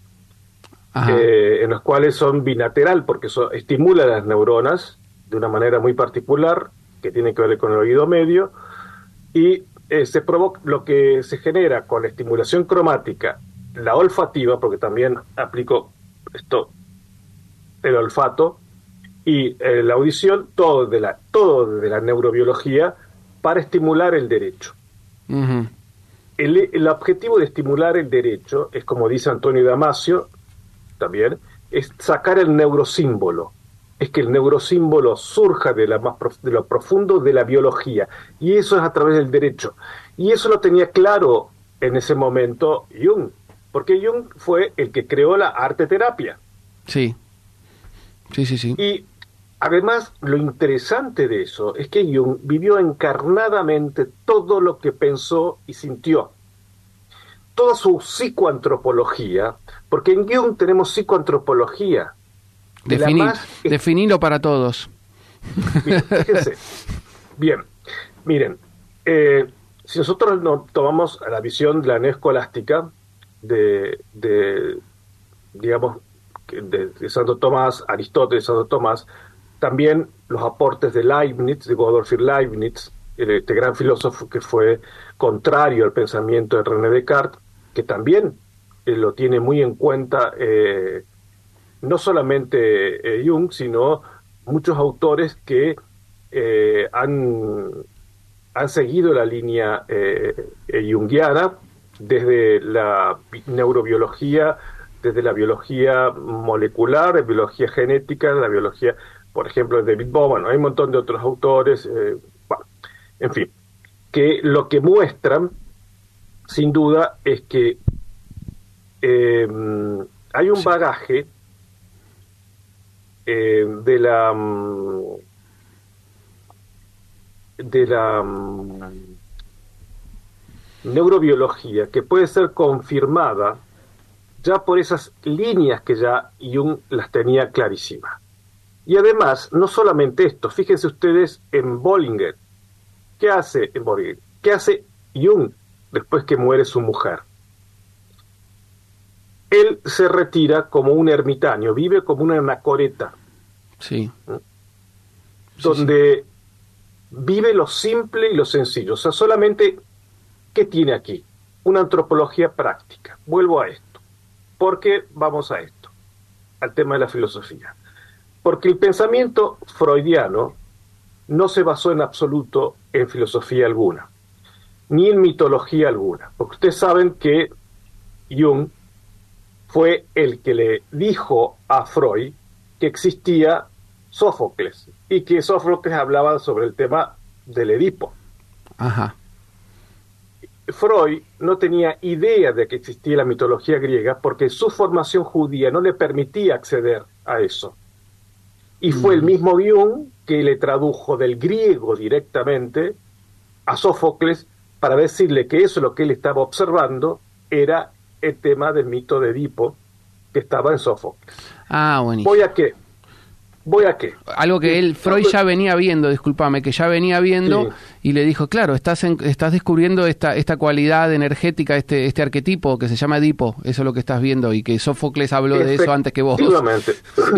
eh, en los cuales son binateral porque eso estimula las neuronas de una manera muy particular que tiene que ver con el oído medio y eh, se provoca lo que se genera con la estimulación cromática, la olfativa, porque también aplico esto, el olfato, y eh, la audición, todo de la, todo de la neurobiología para estimular el derecho. Uh-huh. El, el objetivo de estimular el derecho es, como dice Antonio Damasio, también, es sacar el neurosímbolo. Es que el neurosímbolo surja de, la más prof, de lo profundo de la biología, y eso es a través del derecho. Y eso lo tenía claro en ese momento Jung, porque Jung fue el que creó la arte terapia. Sí, sí, sí, sí. Y además, lo interesante de eso es que Jung vivió encarnadamente todo lo que pensó y sintió. Toda su psicoantropología, porque en Jung tenemos psicoantropología. Definir, más... Definirlo para todos. Bien, fíjense. Bien, miren, eh, si nosotros no tomamos la visión de la neoescolástica, de, de digamos, de, de Santo Tomás, Aristóteles, Santo Tomás, también los aportes de Leibniz, de Godolphin Leibniz, este gran filósofo que fue contrario al pensamiento de René Descartes, que también eh, lo tiene muy en cuenta eh, no solamente eh, Jung, sino muchos autores que eh, han, han seguido la línea eh, eh, junguiana desde la neurobiología, desde la biología molecular, la biología genética, la biología... Por ejemplo, David Bowen, hay un montón de otros autores, eh, bueno, en fin, que lo que muestran, sin duda, es que eh, hay un bagaje eh, de la de la neurobiología que puede ser confirmada ya por esas líneas que ya Jung las tenía clarísimas. Y además, no solamente esto, fíjense ustedes en Bollinger. ¿Qué hace en Bollinger? ¿Qué hace Jung después que muere su mujer? Él se retira como un ermitaño, vive como una anacoreta. Sí. ¿Mm? Donde sí, sí. vive lo simple y lo sencillo. O sea, solamente, ¿qué tiene aquí? Una antropología práctica. Vuelvo a esto. ¿Por qué vamos a esto? Al tema de la filosofía. Porque el pensamiento freudiano no se basó en absoluto en filosofía alguna, ni en mitología alguna. Porque ustedes saben que Jung fue el que le dijo a Freud que existía Sófocles, y que Sófocles hablaba sobre el tema del Edipo. Ajá. Freud no tenía idea de que existía la mitología griega porque su formación judía no le permitía acceder a eso. Y fue el mismo Jung que le tradujo del griego directamente a Sófocles para decirle que eso lo que él estaba observando era el tema del mito de Edipo que estaba en Sófocles. Ah, buenísimo. ¿Voy a qué? ¿Voy a qué? Algo que él, Freud ya venía viendo, discúlpame, que ya venía viendo, sí. Y le dijo, claro, estás en, estás descubriendo esta esta cualidad energética, este este arquetipo que se llama Edipo, eso es lo que estás viendo, y que Sófocles habló de eso antes que vos. Efectivamente.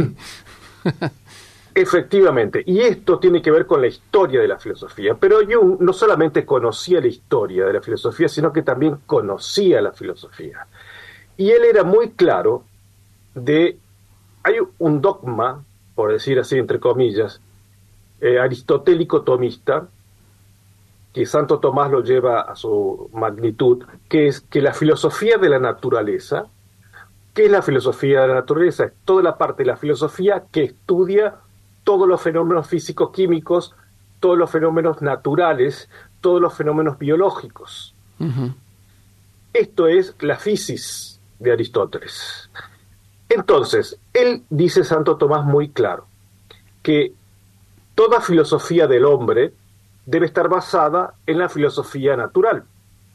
Efectivamente, y esto tiene que ver con la historia de la filosofía, pero Jung no solamente conocía la historia de la filosofía, sino que también conocía la filosofía. Y él era muy claro de, hay un dogma, por decir así entre comillas, eh, aristotélico tomista, que Santo Tomás lo lleva a su magnitud, que es que la filosofía de la naturaleza, ¿qué es la filosofía de la naturaleza? Es toda la parte de la filosofía que estudia todos los fenómenos físico-químicos, todos los fenómenos naturales, todos los fenómenos biológicos. Uh-huh. Esto es la physis de Aristóteles. Entonces, él dice Santo Tomás muy claro, que toda filosofía del hombre debe estar basada en la filosofía natural.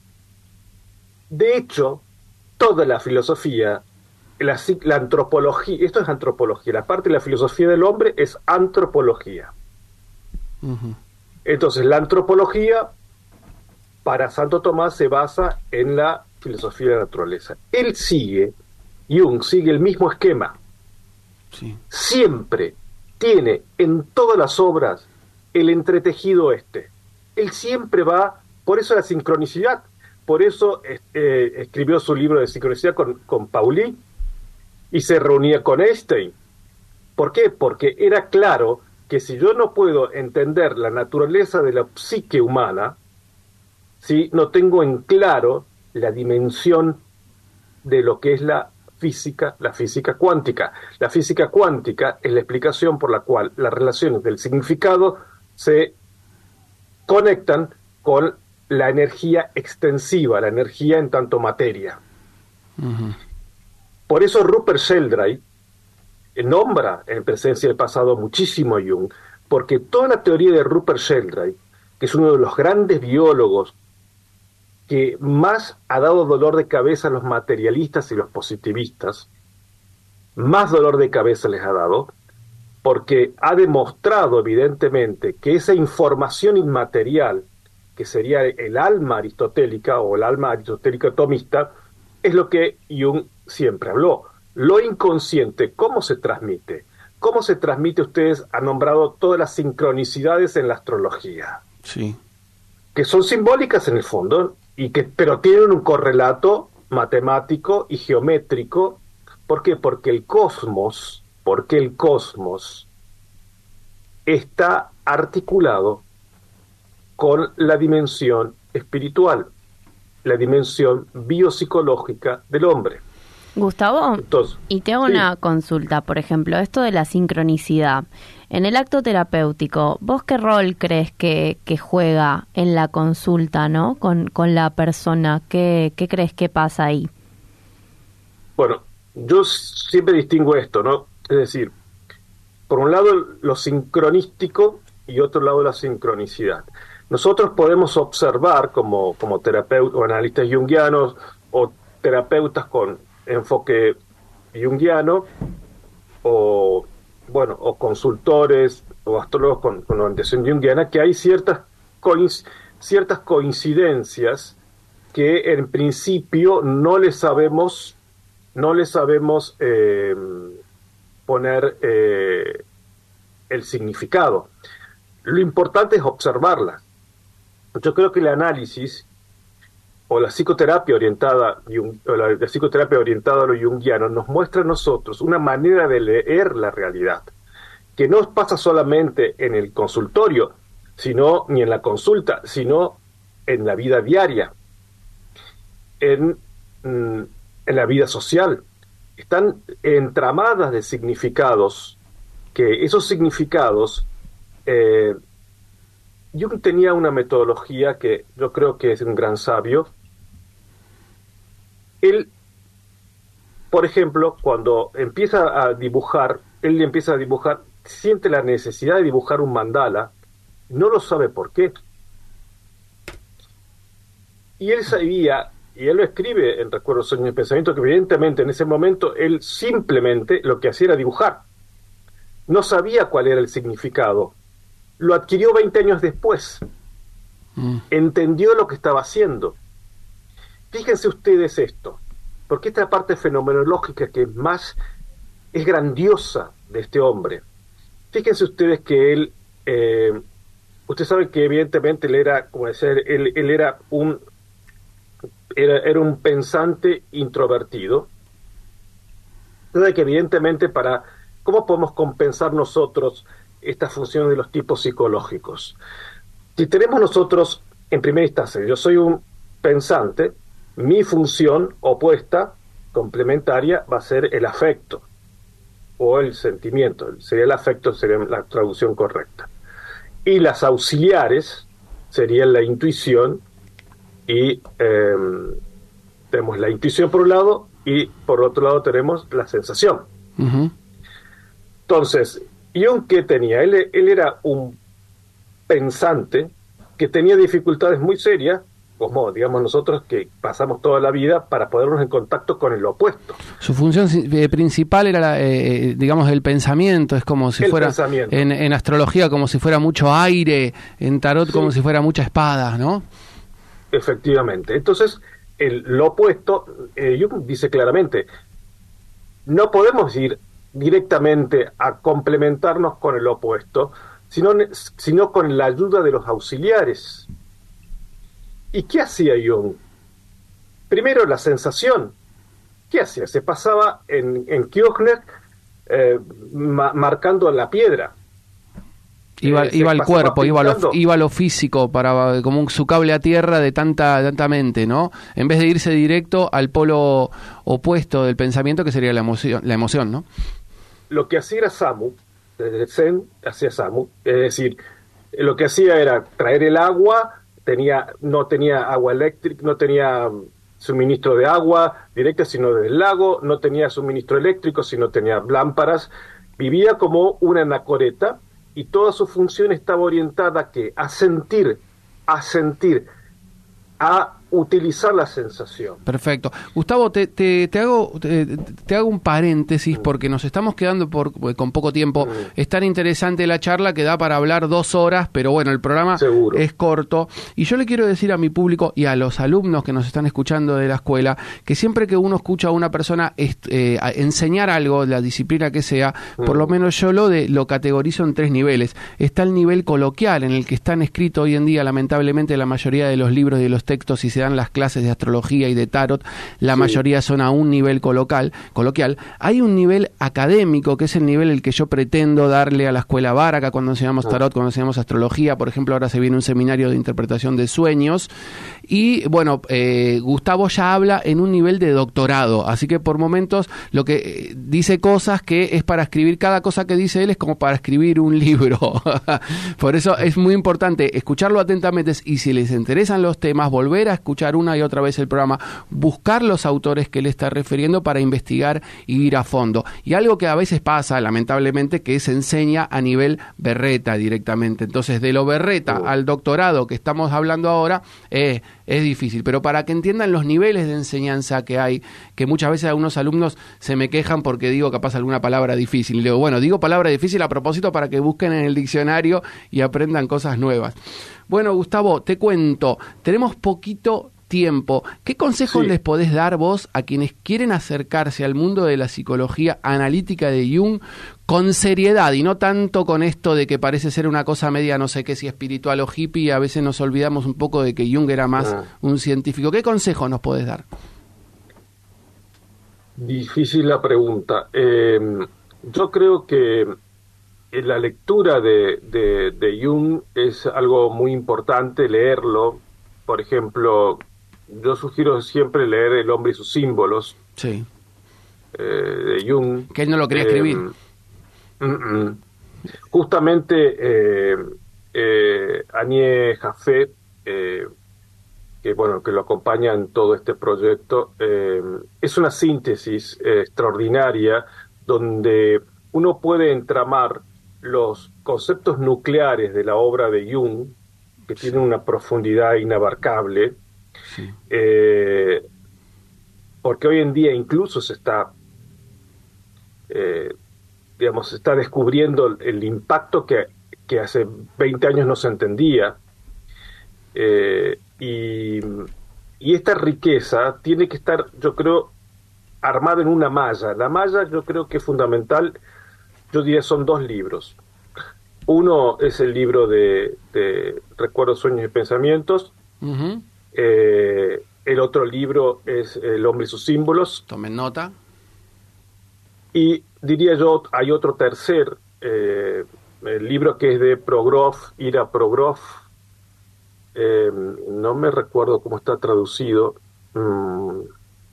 De hecho, toda la filosofía, la, la antropología, esto es antropología, la parte de la filosofía del hombre es antropología. Uh-huh. Entonces, la antropología para Santo Tomás se basa en la filosofía de la naturaleza. Él sigue, Jung sigue el mismo esquema. Sí. Siempre tiene en todas las obras el entretejido este. Él siempre va, por eso la sincronicidad, por eso eh, escribió su libro de sincronicidad con, con Pauli y se reunía con Einstein. ¿Por qué? Porque era claro que si yo no puedo entender la naturaleza de la psique humana, si no tengo en claro la dimensión de lo que es la física, la física cuántica. La física cuántica es la explicación por la cual las relaciones del significado se conectan con la energía extensiva, la energía en tanto materia. Uh-huh. Por eso Rupert Sheldrake nombra en presencia del pasado muchísimo a Jung, porque toda la teoría de Rupert Sheldrake, que es uno de los grandes biólogos que más ha dado dolor de cabeza a los materialistas y los positivistas, más dolor de cabeza les ha dado, porque ha demostrado evidentemente que esa información inmaterial, que sería el alma aristotélica o el alma aristotélica tomista, es lo que Jung siempre habló. Lo inconsciente, ¿cómo se transmite? ¿Cómo se transmite? Ustedes han nombrado todas las sincronicidades en la astrología. Sí. Que son simbólicas en el fondo, y que, pero tienen un correlato matemático y geométrico. ¿Por qué? Porque el cosmos, porque el cosmos está articulado con la dimensión espiritual, la dimensión biopsicológica del hombre. Gustavo, Entonces, y te hago sí. una consulta, por ejemplo, esto de la sincronicidad. En el acto terapéutico, ¿vos qué rol crees que, que juega en la consulta, ¿no? Con, con la persona, ¿qué, qué crees que pasa ahí? Bueno, yo siempre distingo esto, ¿no? Es decir, por un lado lo sincronístico y otro lado la sincronicidad. Nosotros podemos observar como, como terapeutas o analistas junguianos o terapeutas con enfoque junguiano o bueno o consultores o astrólogos con, con orientación junguiana, que hay ciertas coinc- ciertas coincidencias que en principio no le sabemos no le sabemos eh, poner eh, el significado. Lo importante es observarlas. Yo creo que el análisis o la psicoterapia orientada o la, la psicoterapia orientada a lo junguiano nos muestra a nosotros una manera de leer la realidad que no pasa solamente en el consultorio, sino ni en la consulta, sino en la vida diaria, en, en la vida social. Están entramadas de significados, que esos significados eh, Jung tenía una metodología que yo creo que es un gran sabio. Él, por ejemplo, cuando empieza a dibujar, él empieza a dibujar, siente la necesidad de dibujar un mandala, no lo sabe por qué. Y él sabía, y él lo escribe en Recuerdos, Sueños y Pensamientos, que evidentemente en ese momento él simplemente lo que hacía era dibujar. No sabía cuál era el significado. Lo adquirió veinte años después. Mm. Entendió lo que estaba haciendo. Fíjense ustedes esto, porque esta parte fenomenológica que más es grandiosa de este hombre. Fíjense ustedes que él, eh, ustedes saben que evidentemente él era, como decir, él, él era un era, era un pensante introvertido. Entonces que evidentemente para, ¿cómo podemos compensar nosotros estas funciones de los tipos psicológicos? Si tenemos nosotros, en primera instancia, yo soy un pensante, mi función opuesta, complementaria, va a ser el afecto o el sentimiento. Sería el afecto, sería la traducción correcta. Y las auxiliares serían la intuición y eh, tenemos la intuición por un lado y por otro lado tenemos la sensación. Uh-huh. Entonces, Jung, ¿qué tenía? Él, él era un pensante que tenía dificultades muy serias, como digamos nosotros que pasamos toda la vida para ponernos en contacto con el opuesto. Su función eh, principal era, la, eh, digamos, el pensamiento, es como si el fuera, pensamiento. En, en astrología, como si fuera mucho aire, en tarot sí. como si fuera mucha espada, ¿no? Efectivamente. Entonces, el, lo opuesto, eh, Jung dice claramente, no podemos ir directamente a complementarnos con el opuesto, sino, sino con la ayuda de los auxiliares. ¿Y qué hacía Jung? Primero, la sensación. ¿Qué hacía? Se pasaba en, en Kirchner eh, ma marcando la piedra. Iba, eh, iba al cuerpo, iba a, lo, iba a lo físico, para como un, su cable a tierra de tanta, tanta mente, ¿no? En vez de irse directo al polo opuesto del pensamiento, que sería la emoción, la emoción, ¿no? Lo que hacía era Samu, desde Zen hacía Samu, es decir, lo que hacía era traer el agua, tenía no tenía agua eléctrica, no tenía suministro de agua directa, sino desde el lago, no tenía suministro eléctrico, sino tenía lámparas, vivía como una anacoreta, y toda su función estaba orientada a ¿qué? A sentir, a sentir, a utilizar la sensación. Perfecto. Gustavo, te, te, te hago te, te hago un paréntesis porque nos estamos quedando por, con poco tiempo. Mm. Es tan interesante la charla que da para hablar dos horas, pero bueno, el programa Seguro. es corto. Y yo le quiero decir a mi público y a los alumnos que nos están escuchando de la escuela que siempre que uno escucha a una persona eh, enseñar algo, la disciplina que sea, mm. por lo menos yo lo, de, lo categorizo en tres niveles. Está el nivel coloquial, en el que están escritos hoy en día, lamentablemente, la mayoría de los libros y de los textos y se dan las clases de astrología y de tarot, la sí. mayoría son a un nivel coloquial, coloquial. Hay un nivel académico, que es el nivel el que yo pretendo darle a la escuela Baraka cuando enseñamos tarot, cuando enseñamos astrología. Por ejemplo, ahora se viene un seminario de interpretación de sueños. Y bueno, eh, Gustavo ya habla en un nivel de doctorado, así que por momentos lo que eh, dice cosas que es para escribir, cada cosa que dice él es como para escribir un libro. Por eso es muy importante escucharlo atentamente y si les interesan los temas, volver a escuchar una y otra vez el programa, buscar los autores que le está refiriendo para investigar y ir a fondo. Y algo que a veces pasa, lamentablemente, que se enseña a nivel berreta directamente. Entonces, de lo berreta oh. al doctorado que estamos hablando ahora, eh, es difícil. Pero para que entiendan los niveles de enseñanza que hay, que muchas veces algunos alumnos se me quejan porque digo capaz alguna palabra difícil. Y le digo, bueno, digo palabra difícil a propósito para que busquen en el diccionario y aprendan cosas nuevas. Bueno, Gustavo, te cuento, tenemos poquito tiempo. ¿Qué consejos sí. les podés dar vos a quienes quieren acercarse al mundo de la psicología analítica de Jung con seriedad y no tanto con esto de que parece ser una cosa media, no sé qué, si espiritual o hippie, y a veces nos olvidamos un poco de que Jung era más ah. un científico? ¿Qué consejos nos podés dar? Difícil la pregunta. Eh, yo creo que la lectura de, de, de Jung es algo muy importante, leerlo. Por ejemplo, yo sugiero siempre leer El hombre y sus símbolos, sí. eh, de Jung. Que él no lo quería eh, escribir. Mm, mm. Justamente eh, eh, Anie Jaffe, eh, que bueno, que lo acompaña en todo este proyecto, eh, es una síntesis eh, extraordinaria donde uno puede entramar los conceptos nucleares de la obra de Jung, que sí. tienen una profundidad inabarcable, sí. eh, porque hoy en día incluso se está, eh, digamos, se está descubriendo el, el impacto que, que hace veinte años no se entendía, eh, y, y esta riqueza tiene que estar, yo creo, armada en una malla. La malla yo creo que es fundamental. Yo diría son dos libros. Uno es el libro de, de Recuerdos, Sueños y Pensamientos. Uh-huh. Eh, el otro libro es El hombre y sus símbolos. Tomen nota. Y diría yo, hay otro tercer, eh, el libro que es de Progrof, Ira Progrof. Eh, no me recuerdo cómo está traducido. Mm.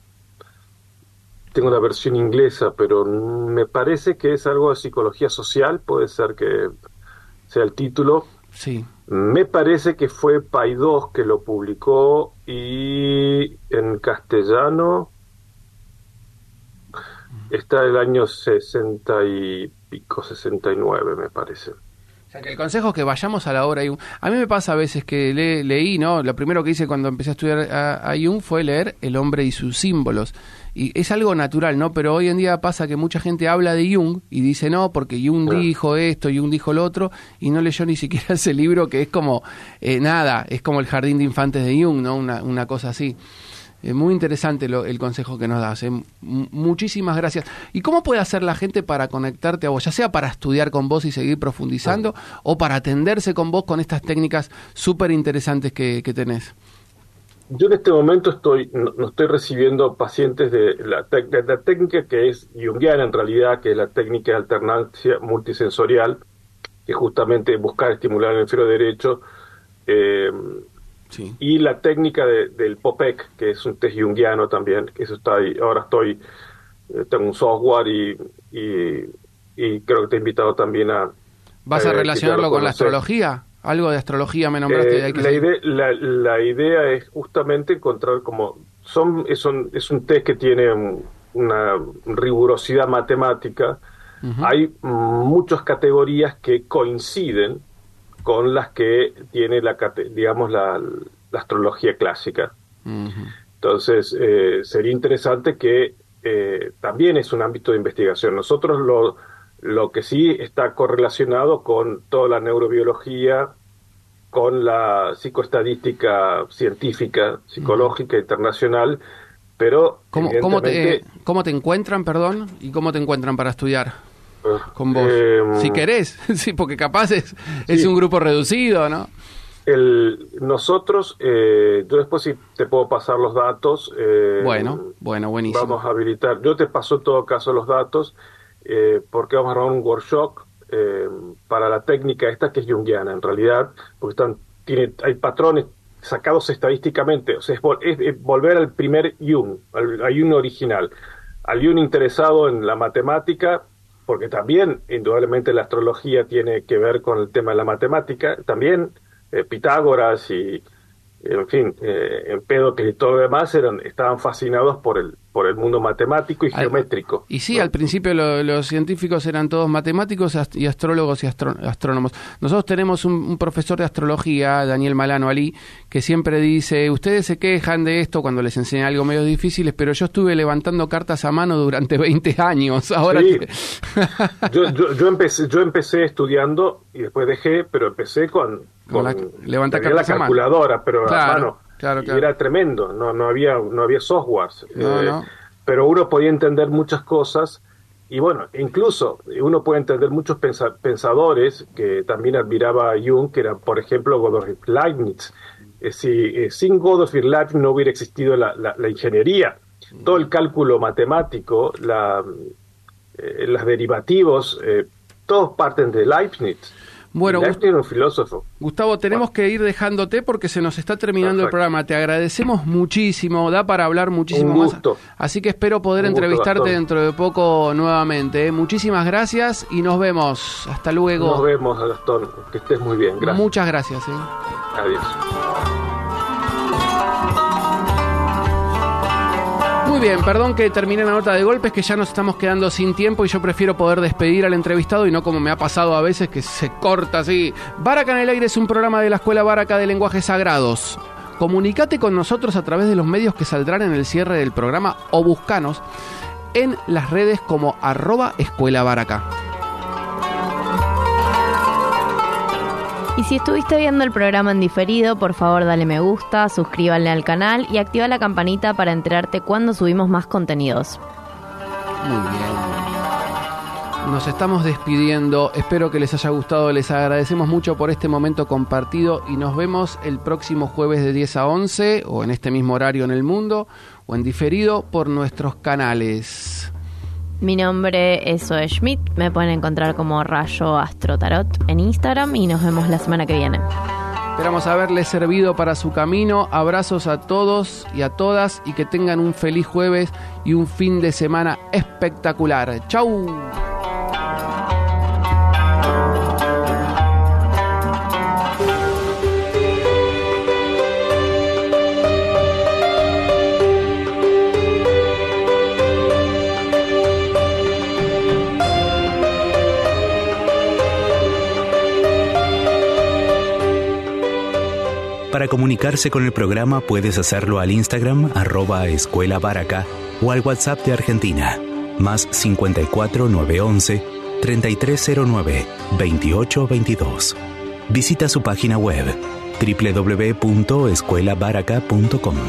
Tengo una versión inglesa, pero me parece que es algo de psicología social, puede ser que sea el título. Sí. Me parece que fue Paidós que lo publicó, y en castellano está el año sesenta y pico, sesenta y nueve me parece. O sea, que el consejo es que vayamos a la obra Jung. A mí me pasa a veces que le, leí, ¿no? Lo primero que hice cuando empecé a estudiar a, a Jung fue leer El hombre y sus símbolos. Y es algo natural, ¿no? Pero hoy en día pasa que mucha gente habla de Jung y dice no, porque Jung Claro. dijo esto, Jung dijo lo otro, y no leyó ni siquiera ese libro que es como, eh, nada, es como el jardín de infantes de Jung, ¿no? Una, una cosa así. Es muy interesante lo, el consejo que nos das. ¿eh? M- muchísimas gracias. ¿Y cómo puede hacer la gente para conectarte a vos? Ya sea para estudiar con vos y seguir profundizando, Ah. o para atenderse con vos con estas técnicas súper interesantes que, que tenés. Yo en este momento estoy no, no estoy recibiendo pacientes de la, tec- de la técnica que es junguiana en realidad, que es la técnica de alternancia multisensorial, que justamente buscar estimular el hemisferio derecho, eh, Sí. y la técnica de, del Popek, que es un test junguiano también, que eso está ahí. Ahora estoy, eh, tengo un software y, y, y creo que te he invitado también a... ¿Vas a eh, relacionarlo que te lo con la conoces. astrología? Algo de astrología me nombraste. Eh, hay que la, seguir. idea, la, la idea es justamente encontrar como... Son, es, un, es un test que tiene un- una rigurosidad matemática. Ujú. Hay muchas categorías que coinciden con las que tiene la, cate- digamos, la, la astrología clásica. Ujú. Entonces, eh, sería interesante que eh, también es un ámbito de investigación. Nosotros lo, lo que sí está correlacionado con toda la neurobiología, con la psicoestadística científica, psicológica, internacional, pero ¿Cómo, cómo, te, evidentemente, ¿Cómo te encuentran, perdón? ¿Y cómo te encuentran para estudiar eh, con vos? eh, Si querés, sí, porque capaz es, es Sí. un grupo reducido, ¿no? el, nosotros, eh, yo después sí te puedo pasar los datos. eh, Bueno, bueno, buenísimo. Vamos a habilitar, yo te paso en todo caso los datos, eh, porque vamos a armar un workshop eh, para la técnica esta que es junguiana en realidad, porque están, tiene, hay patrones sacados estadísticamente, o sea, es, vol- es- es volver al primer Jung, al, al Jung original, al Jung interesado en la matemática, porque también indudablemente la astrología tiene que ver con el tema de la matemática, también eh, Pitágoras y en fin, eh, Empédocles y todo lo demás eran, estaban fascinados por el, por el mundo matemático y Al- geométrico. Y sí, ¿no? al principio lo- los científicos eran todos matemáticos ast- y astrólogos y astro- astrónomos. Nosotros tenemos un, un profesor de astrología, Daniel Malano Ali, que siempre dice, ustedes se quejan de esto cuando les enseña algo medio difíciles, pero yo estuve levantando cartas a mano durante veinte años. Ahora Sí. que- Yo, yo, yo, empecé, yo empecé estudiando y después dejé, pero empecé con, Con con la- levanta tenía la cartas a mano. calculadora, pero Claro, a mano. claro, Y claro. era tremendo, no, no había, no había softwares. No, eh, no. Pero uno podía entender muchas cosas y bueno, incluso uno puede entender muchos pensa- pensadores que también admiraba a Jung, que eran, por ejemplo, Gottfried Leibniz. Eh, si eh, sin Gottfried Leibniz no hubiera existido la, la, la ingeniería, todo el cálculo matemático, la, eh, los derivativos, eh, todos parten de Leibniz. Bueno, Y Leibniz era un filósofo. Gustavo, tenemos que ir dejándote porque se nos está terminando el Perfecto. programa. Te agradecemos muchísimo, da para hablar muchísimo Un más. gusto. Así que espero poder Un gusto, entrevistarte Gastón. dentro de poco nuevamente. ¿eh? Muchísimas gracias y nos vemos. Hasta luego. Nos vemos, Gastón. Que estés muy bien. Gracias. Muchas gracias. ¿eh? Adiós. Muy bien, perdón que terminé la nota de golpes, que ya nos estamos quedando sin tiempo y yo prefiero poder despedir al entrevistado y no como me ha pasado a veces que se corta así. Baraca en el aire es un programa de la Escuela Baraca de Lenguajes Sagrados. Comunicate con nosotros a través de los medios que saldrán en el cierre del programa o buscanos en las redes como arroba Escuela Baraca. Y si estuviste viendo el programa en diferido, por favor dale me gusta, suscríbanle al canal y activa la campanita para enterarte cuando subimos más contenidos. Muy bien. Nos estamos despidiendo. Espero que les haya gustado. Les agradecemos mucho por este momento compartido y nos vemos el próximo jueves de diez a once o en este mismo horario en el mundo o en diferido por nuestros canales. Mi nombre es Zoe Schmidt, me pueden encontrar como Rayo Astro Tarot en Instagram y nos vemos la semana que viene. Esperamos haberles servido para su camino. Abrazos a todos y a todas y que tengan un feliz jueves y un fin de semana espectacular. ¡Chau! Para comunicarse con el programa puedes hacerlo al Instagram arroba Escuela Baraca o al WhatsApp de Argentina, más cincuenta y cuatro nueve once treinta y tres cero nueve veintiocho veintidós. Visita su página web doble u doble u doble u punto escuela baraca punto com.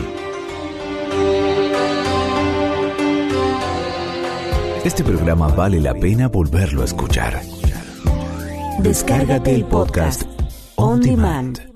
Este programa vale la pena volverlo a escuchar. Descárgate el podcast On Demand.